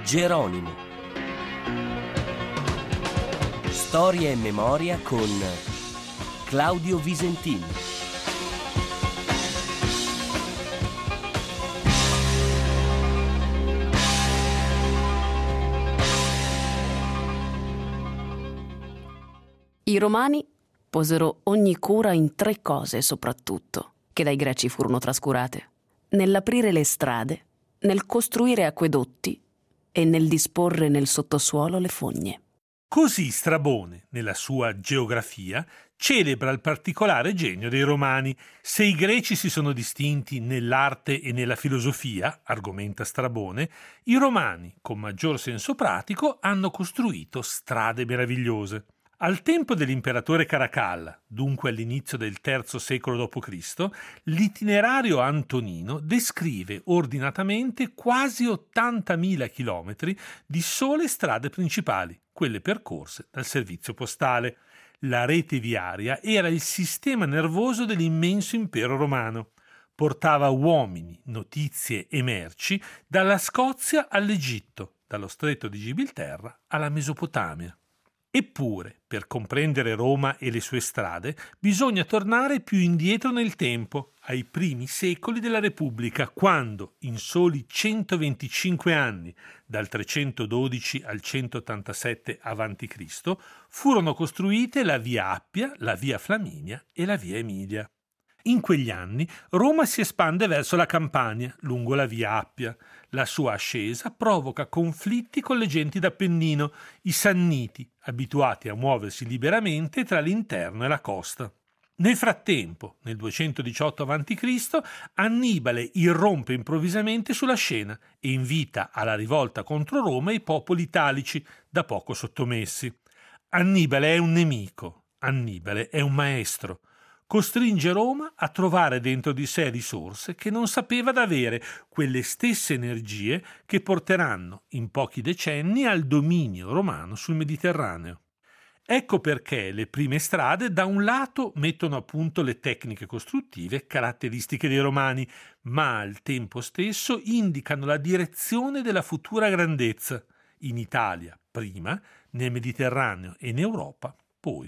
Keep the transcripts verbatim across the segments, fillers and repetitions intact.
Geronimo. Storia e memoria con Claudio Visentini. I Romani posero ogni cura in tre cose soprattutto, che dai Greci furono trascurate: nell'aprire le strade, nel costruire acquedotti e nel disporre nel sottosuolo le fogne. Così Strabone, nella sua Geografia, celebra il particolare genio dei Romani. Se i Greci si sono distinti nell'arte e nella filosofia, argomenta Strabone, i Romani, con maggior senso pratico, hanno costruito strade meravigliose. Al tempo dell'imperatore Caracalla, dunque all'inizio del terzo secolo dopo Cristo, l'itinerario antonino descrive ordinatamente quasi ottantamila chilometri di sole strade principali, quelle percorse dal servizio postale. La rete viaria era il sistema nervoso dell'immenso impero romano. Portava uomini, notizie e merci dalla Scozia all'Egitto, dallo stretto di Gibilterra alla Mesopotamia. Eppure, per comprendere Roma e le sue strade, bisogna tornare più indietro nel tempo, ai primi secoli della Repubblica, quando, in soli centoventicinque anni, dal trecentododici al centottantasette avanti Cristo, furono costruite la Via Appia, la Via Flaminia e la Via Emilia. In quegli anni Roma si espande verso la Campania, lungo la Via Appia. La sua ascesa provoca conflitti con le genti d'Appennino, i Sanniti, abituati a muoversi liberamente tra l'interno e la costa. Nel frattempo, nel duecentodiciotto avanti Cristo, Annibale irrompe improvvisamente sulla scena e invita alla rivolta contro Roma i popoli italici, da poco sottomessi. Annibale è un nemico, Annibale è un maestro. Costringe Roma a trovare dentro di sé risorse che non sapeva d'avere, quelle stesse energie che porteranno in pochi decenni al dominio romano sul Mediterraneo. Ecco perché le prime strade da un lato mettono a punto le tecniche costruttive caratteristiche dei Romani, ma al tempo stesso indicano la direzione della futura grandezza, in Italia prima, nel Mediterraneo e in Europa poi.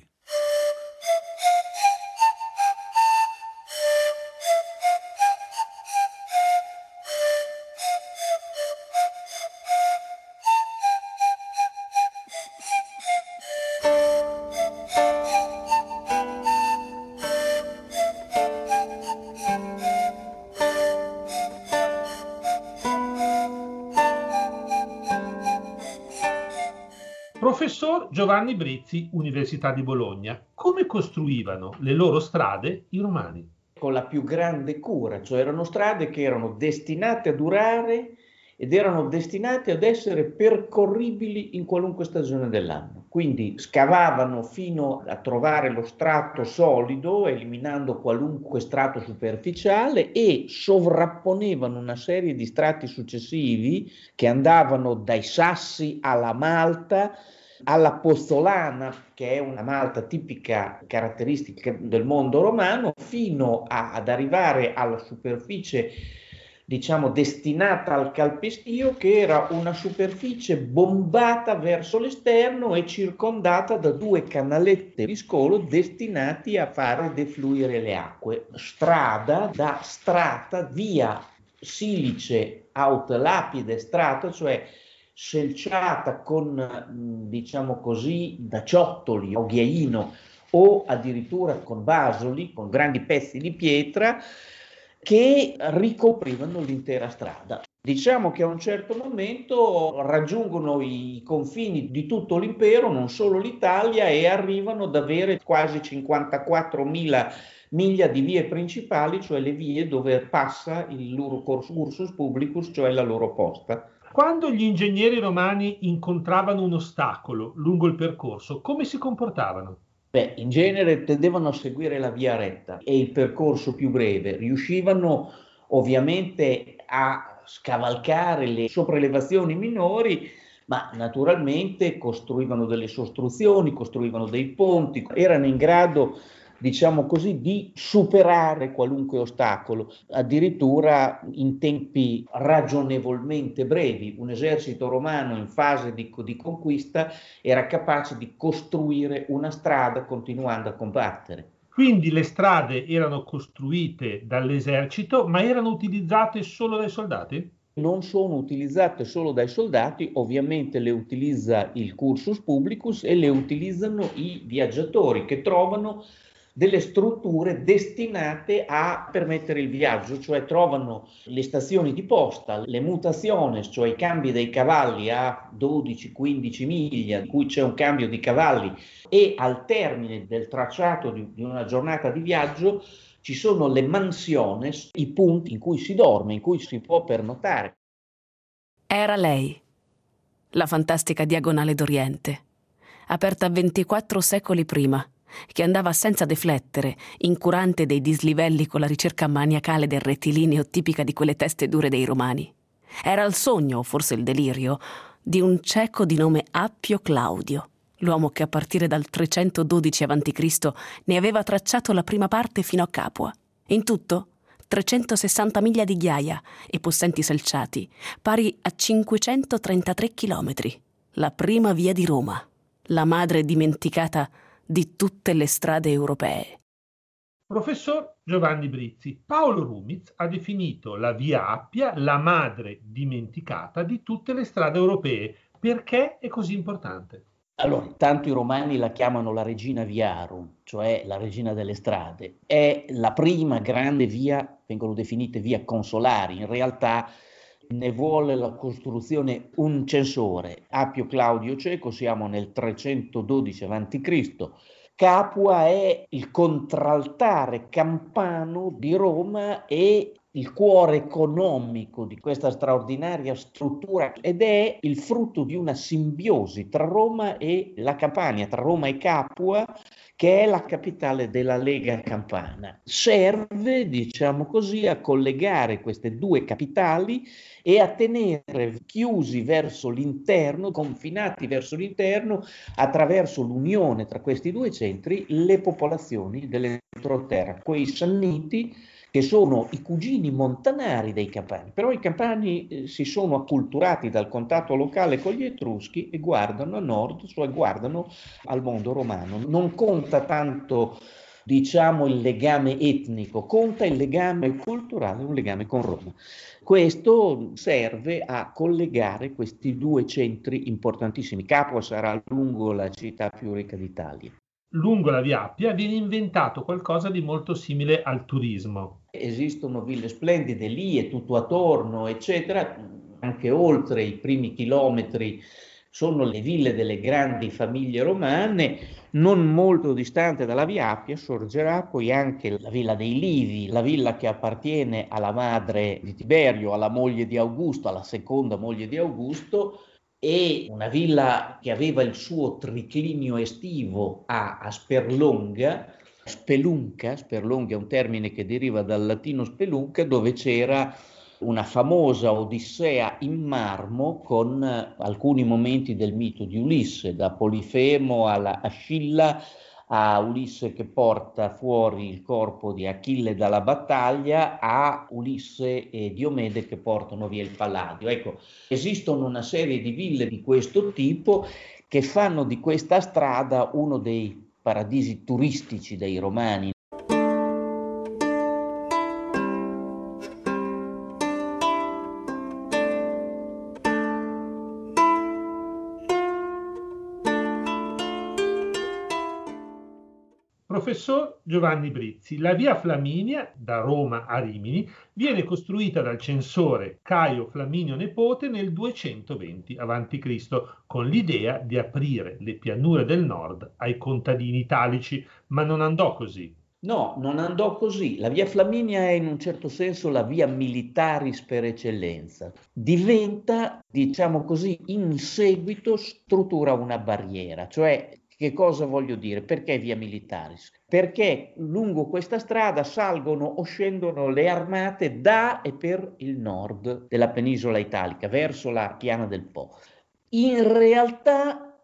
Professor Giovanni Brizzi, Università di Bologna. Come costruivano le loro strade i Romani? Con la più grande cura, cioè erano strade che erano destinate a durare ed erano destinate ad essere percorribili in qualunque stagione dell'anno. Quindi scavavano fino a trovare lo strato solido, eliminando qualunque strato superficiale, e sovrapponevano una serie di strati successivi che andavano dai sassi alla malta, alla pozzolana, che è una malta tipica caratteristica del mondo romano, fino a, ad arrivare alla superficie, diciamo, destinata al calpestio, che era una superficie bombata verso l'esterno e circondata da due canalette di scolo destinati a fare defluire le acque. Strada da strata, via silice aut lapide strata, cioè selciata con, diciamo così, da ciottoli o ghiaino, o addirittura con basoli, con grandi pezzi di pietra che ricoprivano l'intera strada. Diciamo che a un certo momento raggiungono i confini di tutto l'impero, non solo l'Italia, e arrivano ad avere quasi cinquantaquattromila miglia di vie principali, cioè le vie dove passa il loro cursus publicus, cioè la loro posta. Quando gli ingegneri romani incontravano un ostacolo lungo il percorso, come si comportavano? Beh, in genere tendevano a seguire la via retta e il percorso più breve. Riuscivano ovviamente a scavalcare le sopraelevazioni minori, ma naturalmente costruivano delle sostruzioni, costruivano dei ponti, erano in grado diciamo così, di superare qualunque ostacolo, addirittura in tempi ragionevolmente brevi. Un esercito romano in fase di, di conquista era capace di costruire una strada continuando a combattere. Quindi le strade erano costruite dall'esercito, ma erano utilizzate solo dai soldati? Non sono utilizzate solo dai soldati, ovviamente le utilizza il cursus publicus e le utilizzano i viaggiatori che trovano delle strutture destinate a permettere il viaggio, cioè trovano le stazioni di posta, le mutazioni, cioè i cambi dei cavalli a dodici quindici miglia, in cui c'è un cambio di cavalli, e al termine del tracciato di, di una giornata di viaggio ci sono le mansiones, i punti in cui si dorme, in cui si può pernottare. Era lei, la fantastica Diagonale d'Oriente, aperta ventiquattro secoli prima, che andava senza deflettere, incurante dei dislivelli con la ricerca maniacale del rettilineo tipica di quelle teste dure dei romani. Era il sogno, o forse il delirio, di un cieco di nome Appio Claudio, l'uomo che a partire dal trecentododici avanti Cristo ne aveva tracciato la prima parte fino a Capua. In tutto trecentosessanta miglia di ghiaia e possenti selciati, pari a cinquecentotrentatré chilometri. La prima via di Roma, la madre dimenticata di tutte le strade europee. Professor Giovanni Brizzi, Paolo Rumiz ha definito la via Appia la madre dimenticata di tutte le strade europee. Perché è così importante? Allora, intanto i romani la chiamano la regina viarum, cioè la regina delle strade. È la prima grande via, vengono definite via consolari, in realtà ne vuole la costruzione un censore, Appio Claudio Cieco, siamo nel trecentododici avanti Cristo. Capua è il contraltare campano di Roma e il cuore economico di questa straordinaria struttura ed è il frutto di una simbiosi tra Roma e la Campania, tra Roma e Capua, che è la capitale della Lega Campana. Serve, diciamo così, a collegare queste due capitali e a tenere chiusi verso l'interno, confinati verso l'interno, attraverso l'unione tra questi due centri, le popolazioni dell'entroterra, quei sanniti che sono i cugini montanari dei Campani. Però i Campani eh, si sono acculturati dal contatto locale con gli Etruschi e guardano a nord, cioè guardano al mondo romano. Non conta tanto, diciamo, il legame etnico, conta il legame culturale, un legame con Roma. Questo serve a collegare questi due centri importantissimi. Capua sarà a lungo la città più ricca d'Italia. Lungo la via Appia viene inventato qualcosa di molto simile al turismo. Esistono ville splendide lì e tutto attorno, eccetera. Anche oltre i primi chilometri sono le ville delle grandi famiglie romane. Non molto distante dalla via Appia sorgerà poi anche la villa dei Livi, la villa che appartiene alla madre di Tiberio, alla moglie di Augusto, alla seconda moglie di Augusto, e una villa che aveva il suo triclinio estivo a, a Sperlonga, Spelunca, Sperlonga è un termine che deriva dal latino spelunca, dove c'era una famosa Odissea in marmo con alcuni momenti del mito di Ulisse, da Polifemo alla Ascilla, a Ulisse che porta fuori il corpo di Achille dalla battaglia, a Ulisse e Diomede che portano via il Palladio. Ecco, esistono una serie di ville di questo tipo che fanno di questa strada uno dei paradisi turistici dei Romani. Professor Giovanni Brizzi, la via Flaminia, da Roma a Rimini, viene costruita dal censore Caio Flaminio Nepote nel duecentoventi avanti Cristo con l'idea di aprire le pianure del nord ai contadini italici, ma non andò così. No, non andò così. La via Flaminia è in un certo senso la via militaris per eccellenza. Diventa, diciamo così, in seguito struttura una barriera, cioè che cosa voglio dire? Perché via militaris? Perché lungo questa strada salgono o scendono le armate da e per il nord della penisola italica, verso la Piana del Po. In realtà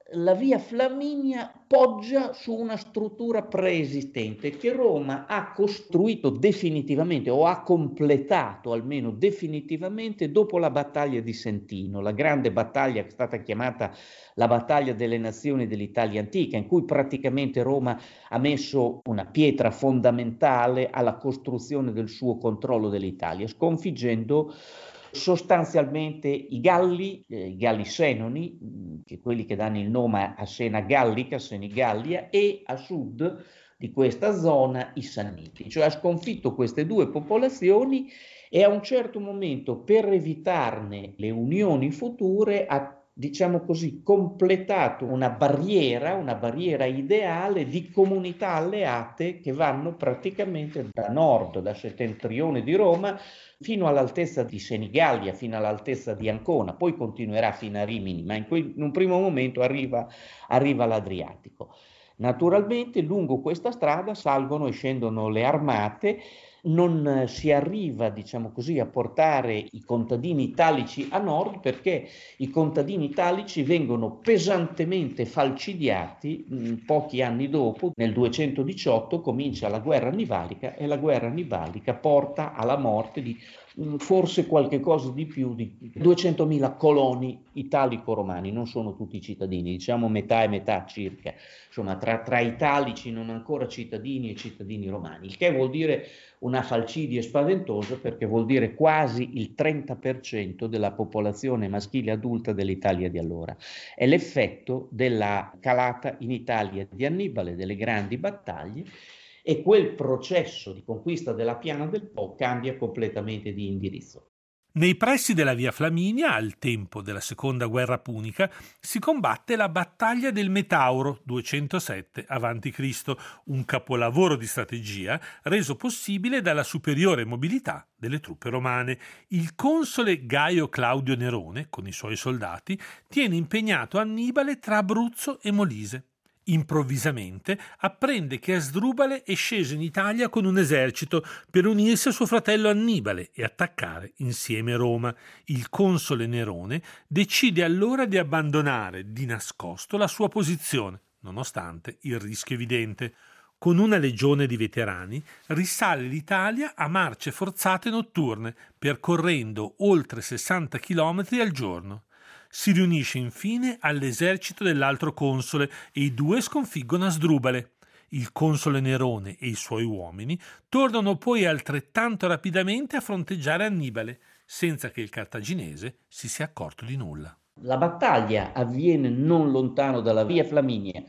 la via Flaminia poggia su una struttura preesistente che Roma ha costruito definitivamente o ha completato almeno definitivamente dopo la battaglia di Sentino, la grande battaglia che è stata chiamata la battaglia delle nazioni dell'Italia antica, in cui praticamente Roma ha messo una pietra fondamentale alla costruzione del suo controllo dell'Italia, sconfiggendo sostanzialmente i Galli, eh, i Galli Senoni, che quelli che danno il nome a Sena Gallica, Senigallia, e a sud di questa zona i Sanniti, cioè ha sconfitto queste due popolazioni e a un certo momento, per evitarne le unioni future, ha, diciamo così, completato una barriera, una barriera ideale di comunità alleate che vanno praticamente da nord, da settentrione di Roma, fino all'altezza di Senigallia, fino all'altezza di Ancona, poi continuerà fino a Rimini, ma in, quel, in un primo momento arriva, arriva all'Adriatico. Naturalmente lungo questa strada salgono e scendono le armate, non si arriva, diciamo così, a portare i contadini italici a nord perché i contadini italici vengono pesantemente falcidiati mh, pochi anni dopo. Nel duecentodiciotto comincia la guerra annibalica e la guerra annibalica porta alla morte di mh, forse qualche cosa di più di duecentomila coloni italico-romani, non sono tutti cittadini, diciamo metà e metà circa, insomma tra, tra italici non ancora cittadini e cittadini romani, il che vuol dire una falcidie spaventosa perché vuol dire quasi il trenta per cento della popolazione maschile adulta dell'Italia di allora. È l'effetto della calata in Italia di Annibale, delle grandi battaglie, e quel processo di conquista della Piana del Po cambia completamente di indirizzo. Nei pressi della via Flaminia, al tempo della seconda guerra punica, si combatte la battaglia del Metauro, duecentosette avanti Cristo, un capolavoro di strategia reso possibile dalla superiore mobilità delle truppe romane. Il console Gaio Claudio Nerone, con i suoi soldati, tiene impegnato Annibale tra Abruzzo e Molise. Improvvisamente apprende che Asdrubale è sceso in Italia con un esercito per unirsi a suo fratello Annibale e attaccare insieme Roma. Il console Nerone decide allora di abbandonare di nascosto la sua posizione, nonostante il rischio evidente. Con una legione di veterani risale l'Italia a marce forzate notturne, percorrendo oltre sessanta chilometri al giorno. Si riunisce infine all'esercito dell'altro console e i due sconfiggono Asdrubale. Il console Nerone e i suoi uomini tornano poi altrettanto rapidamente a fronteggiare Annibale, senza che il cartaginese si sia accorto di nulla. La battaglia avviene non lontano dalla via Flaminia,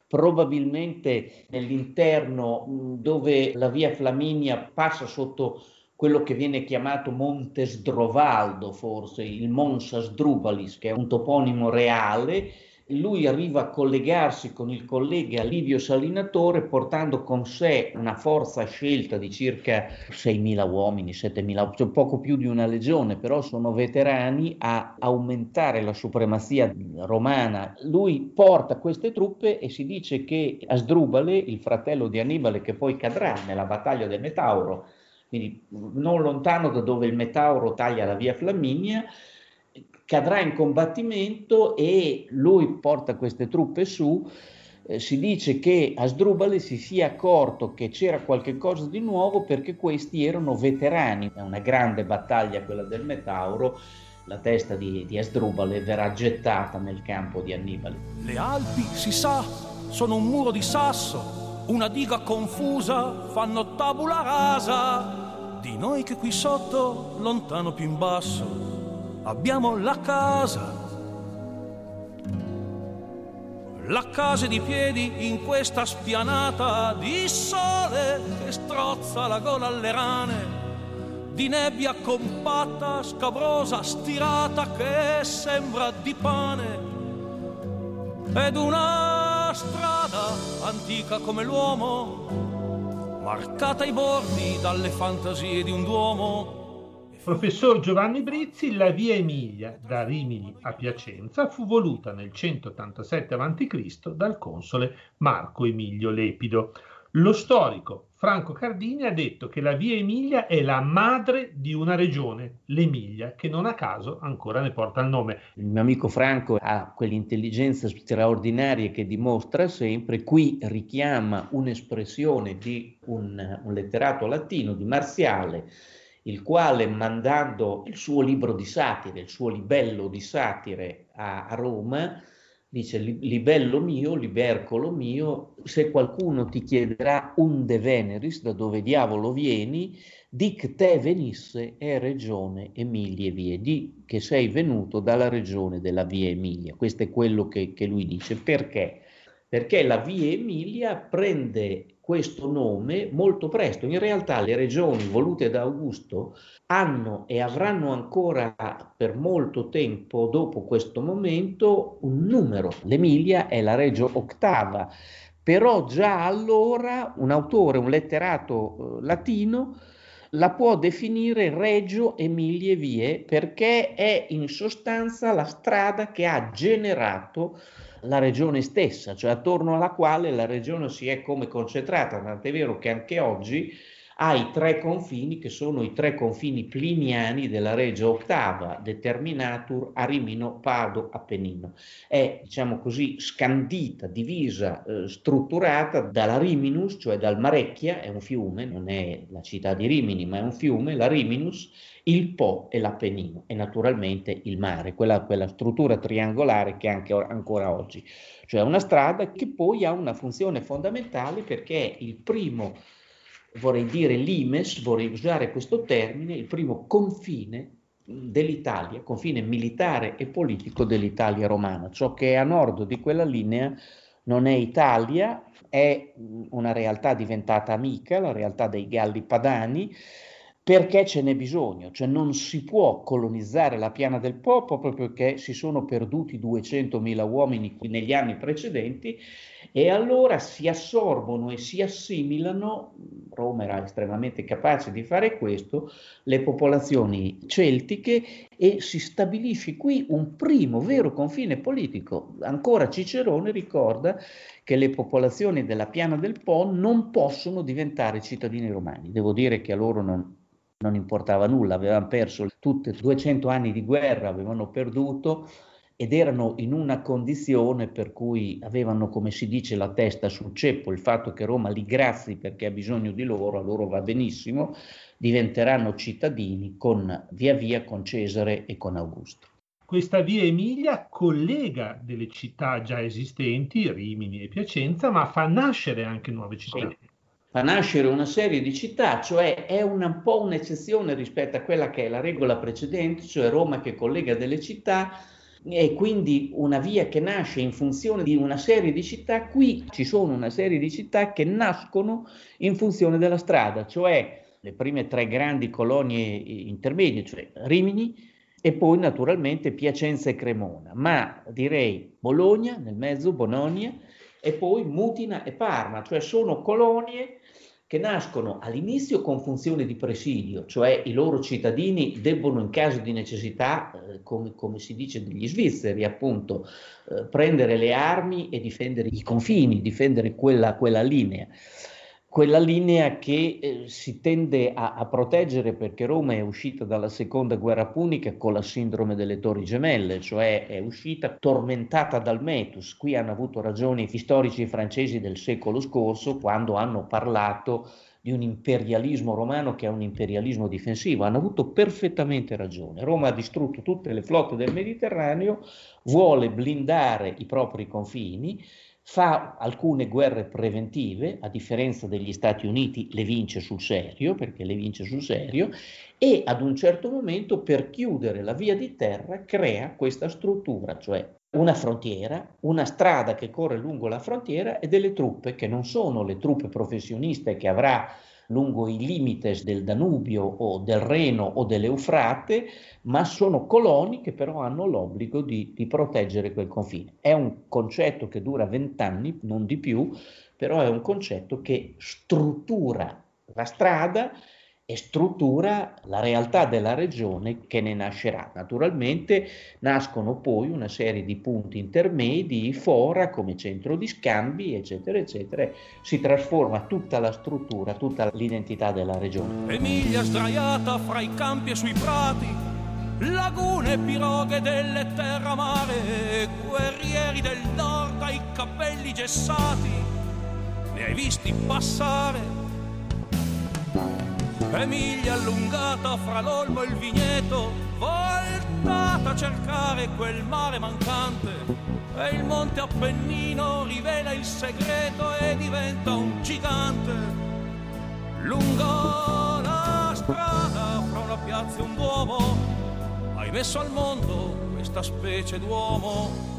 probabilmente nell'interno dove la via Flaminia passa sotto quello che viene chiamato Monte Sdrovaldo, forse il Mons Asdrubalis, che è un toponimo reale. Lui arriva a collegarsi con il collega Livio Salinatore portando con sé una forza scelta di circa seimila uomini, settemila, cioè poco più di una legione, però sono veterani a aumentare la supremazia romana. Lui porta queste truppe e si dice che Asdrubale, il fratello di Annibale che poi cadrà nella battaglia del Metauro, quindi non lontano da dove il Metauro taglia la via Flaminia, cadrà in combattimento e lui porta queste truppe su. Eh, si dice che Asdrubale si sia accorto che c'era qualche cosa di nuovo perché questi erano veterani. È una grande battaglia quella del Metauro. La testa di, di Asdrubale verrà gettata nel campo di Annibale. Le Alpi, si sa, sono un muro di sasso, una diga confusa, fanno tabula rasa. Di noi che qui sotto, lontano più in basso, abbiamo la casa. La casa di piedi in questa spianata di sole che strozza la gola alle rane, di nebbia compatta, scabrosa, stirata che sembra di pane, ed una strada antica come l'uomo, marcata ai bordi dalle fantasie di un duomo. Professor Giovanni Brizzi, la via Emilia da Rimini a Piacenza fu voluta nel centottantasette avanti Cristo dal console Marco Emilio Lepido. Lo storico Franco Cardini ha detto che la via Emilia è la madre di una regione, l'Emilia, che non a caso ancora ne porta il nome. Il mio amico Franco ha quell'intelligenza straordinaria che dimostra sempre. Qui richiama un'espressione di un, un letterato latino, di Marziale, il quale, mandando il suo libro di satire, il suo libello di satire a, a Roma, dice: libello mio, libercolo mio, se qualcuno ti chiederà unde veneris, da dove diavolo vieni, dic te venisse è regione Emilie vie, di che sei venuto dalla regione della via Emilia. Questo è quello che, che lui dice. Perché? Perché la via Emilia prende questo nome molto presto. In realtà le regioni volute da Augusto hanno e avranno ancora per molto tempo dopo questo momento un numero. L'Emilia è la regio ottava, però già allora un autore, un letterato eh, latino la può definire Regio Emilie Vie, perché è in sostanza la strada che ha generato la regione stessa, cioè attorno alla quale la regione si è come concentrata, tant'è vero che anche oggi ha i tre confini che sono i tre confini pliniani della Regio Ottava, determinatur Arimino, Pado, Appennino. È, diciamo così, scandita, divisa, eh, strutturata dalla Riminus, cioè dal Marecchia, è un fiume, non è la città di Rimini, ma è un fiume, la Riminus, il Po e l'Appennino, e naturalmente il mare, quella, quella struttura triangolare che anche ancora oggi. Cioè una strada che poi ha una funzione fondamentale, perché è il primo, vorrei dire limes, vorrei usare questo termine, il primo confine dell'Italia, confine militare e politico dell'Italia romana. Ciò che è a nord di quella linea non è Italia, è una realtà diventata amica, la realtà dei Galli Padani, perché ce n'è bisogno, cioè non si può colonizzare la Piana del Po proprio perché si sono perduti duecentomila uomini negli anni precedenti, e allora si assorbono e si assimilano, Roma era estremamente capace di fare questo, le popolazioni celtiche, e si stabilisce qui un primo vero confine politico. Ancora Cicerone ricorda che le popolazioni della Piana del Po non possono diventare cittadini romani. Devo dire che a loro non non importava nulla, avevano perso tutti duecento anni di guerra, avevano perduto, ed erano in una condizione per cui avevano, come si dice, la testa sul ceppo. Il fatto che Roma li grazi perché ha bisogno di loro, a loro va benissimo, diventeranno cittadini con, via via con Cesare e con Augusto. Questa via Emilia collega delle città già esistenti, Rimini e Piacenza, ma fa nascere anche nuove città. Sì. Fa nascere una serie di città, cioè è una, un po' un'eccezione rispetto a quella che è la regola precedente, cioè Roma che collega delle città, e quindi una via che nasce in funzione di una serie di città. Qui ci sono una serie di città che nascono in funzione della strada, cioè le prime tre grandi colonie intermedie, cioè Rimini, e poi naturalmente Piacenza e Cremona, ma direi Bologna nel mezzo, Bononia, e poi Mutina e Parma, cioè sono colonie che nascono all'inizio con funzione di presidio, cioè i loro cittadini debbono in caso di necessità, eh, come, come si dice degli svizzeri appunto, eh, prendere le armi e difendere i confini, difendere quella, quella linea. Quella linea che eh, si tende a, a proteggere, perché Roma è uscita dalla seconda guerra punica con la sindrome delle Torri Gemelle, cioè è uscita tormentata dal metus. Qui hanno avuto ragione gli storici francesi del secolo scorso quando hanno parlato di un imperialismo romano che è un imperialismo difensivo. Hanno avuto perfettamente ragione. Roma ha distrutto tutte le flotte del Mediterraneo, vuole blindare i propri confini, fa alcune guerre preventive, a differenza degli Stati Uniti le vince sul serio, perché le vince sul serio, e ad un certo momento, per chiudere la via di terra, crea questa struttura, cioè una frontiera, una strada che corre lungo la frontiera, e delle truppe che non sono le truppe professioniste che avrà lungo i limites del Danubio o del Reno o dell'Eufrate, ma sono coloni che però hanno l'obbligo di, di proteggere quel confine. È un concetto che dura vent'anni, non di più, però è un concetto che struttura la strada e struttura la realtà della regione che ne nascerà. Naturalmente nascono poi una serie di punti intermedi, fora come centro di scambi, eccetera, eccetera. Si trasforma tutta la struttura, tutta l'identità della regione. Emilia sdraiata fra i campi e sui prati, lagune e piroghe delle terramare, guerrieri del nord dai capelli gessati, li hai visti passare? Emilia allungata fra l'olmo e il vigneto, voltata a cercare quel mare mancante, e il monte Appennino rivela il segreto e diventa un gigante. Lungo la strada fra una piazza e un duomo hai messo al mondo questa specie d'uomo.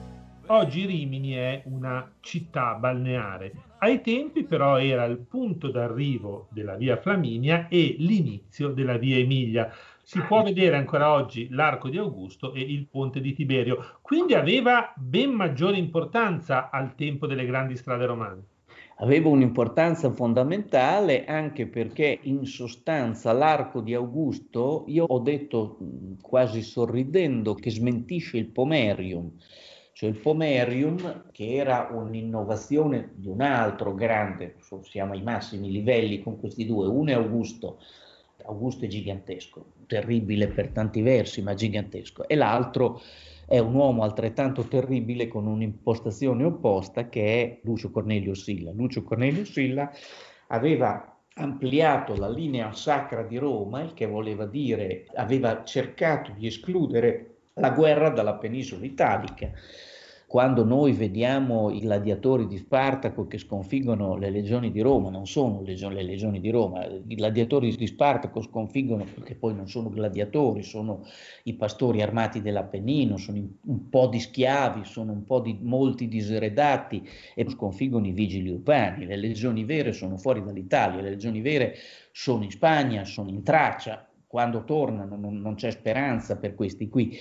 Oggi Rimini è una città balneare. Ai tempi però era il punto d'arrivo della via Flaminia e l'inizio della via Emilia. Si può vedere ancora oggi l'Arco di Augusto e il Ponte di Tiberio. Quindi aveva ben maggiore importanza al tempo delle grandi strade romane. Aveva un'importanza fondamentale anche perché in sostanza l'Arco di Augusto, io ho detto quasi sorridendo, che smentisce il Pomerium. Cioè il Pomerium, che era un'innovazione di un altro grande, siamo ai massimi livelli con questi due, uno è Augusto, Augusto è gigantesco, terribile per tanti versi ma gigantesco, e l'altro è un uomo altrettanto terribile con un'impostazione opposta che è Lucio Cornelio Silla. Lucio Cornelio Silla aveva ampliato la linea sacra di Roma, il che voleva dire aveva cercato di escludere la guerra dalla penisola italica. Quando noi vediamo i gladiatori di Spartaco che sconfiggono le legioni di Roma, non sono le legioni di Roma, i gladiatori di Spartaco sconfiggono, perché poi non sono gladiatori, sono i pastori armati dell'Appennino, sono un po' di schiavi, sono un po' di molti diseredati e sconfiggono i vigili urbani. Le legioni vere sono fuori dall'Italia, le legioni vere sono in Spagna, sono in Tracia. Quando tornano non, non c'è speranza per questi qui.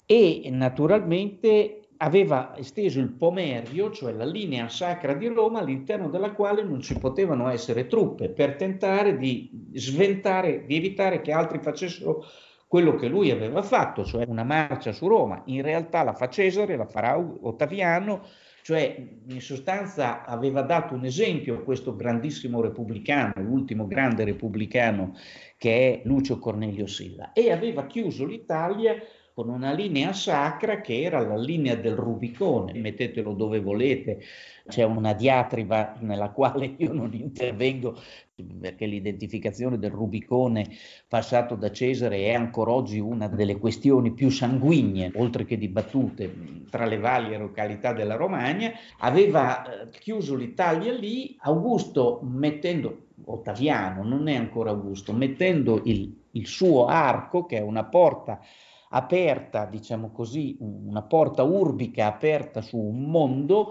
E naturalmente aveva esteso il Pomerio, cioè la linea sacra di Roma, all'interno della quale non ci potevano essere truppe, per tentare di sventare, di evitare che altri facessero quello che lui aveva fatto, cioè una marcia su Roma. In realtà la fa Cesare, la farà Ottaviano, cioè in sostanza aveva dato un esempio a questo grandissimo repubblicano, l'ultimo grande repubblicano che è Lucio Cornelio Silla, e aveva chiuso l'Italia con una linea sacra che era la linea del Rubicone. Mettetelo dove volete, c'è una diatriba nella quale io non intervengo perché l'identificazione del Rubicone passato da Cesare è ancora oggi una delle questioni più sanguigne, oltre che dibattute, tra le varie località della Romagna. Aveva eh, chiuso l'Italia lì, Augusto mettendo, Ottaviano, non è ancora Augusto, mettendo il, il suo arco, che è una porta aperta, diciamo così, una porta urbica aperta su un mondo,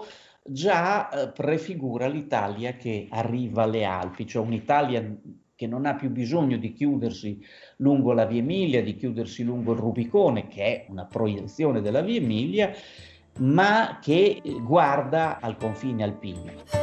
già eh, prefigura l'Italia che arriva alle Alpi, cioè un'Italia che non ha più bisogno di chiudersi lungo la Via Emilia, di chiudersi lungo il Rubicone, che è una proiezione della Via Emilia, ma che guarda al confine alpino.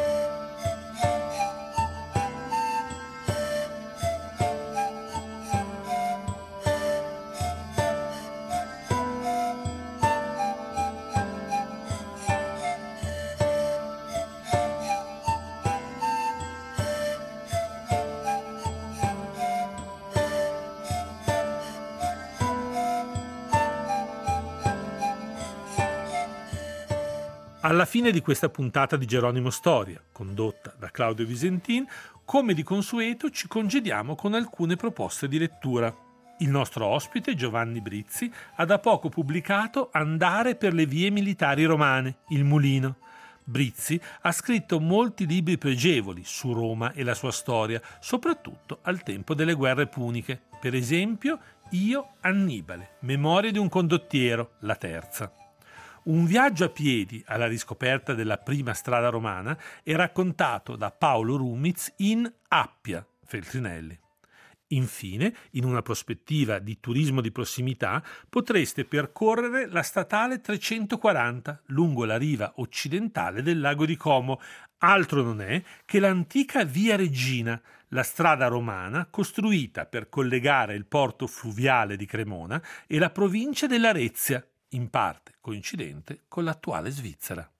Alla fine di questa puntata di Geronimo Storia, condotta da Claudio Visentin, come di consueto ci congediamo con alcune proposte di lettura. Il nostro ospite, Giovanni Brizzi, ha da poco pubblicato Andare per le vie militari romane, Il Mulino. Brizzi ha scritto molti libri pregevoli su Roma e la sua storia, soprattutto al tempo delle guerre puniche. Per esempio, Io, Annibale, Memorie di un condottiero, la terza. Un viaggio a piedi alla riscoperta della prima strada romana è raccontato da Paolo Rumiz in Appia, Feltrinelli. Infine, in una prospettiva di turismo di prossimità, potreste percorrere la statale trecentoquaranta lungo la riva occidentale del lago di Como. Altro non è che l'antica Via Regina, la strada romana costruita per collegare il porto fluviale di Cremona e la provincia dell'Arezia, in parte coincidente con l'attuale Svizzera.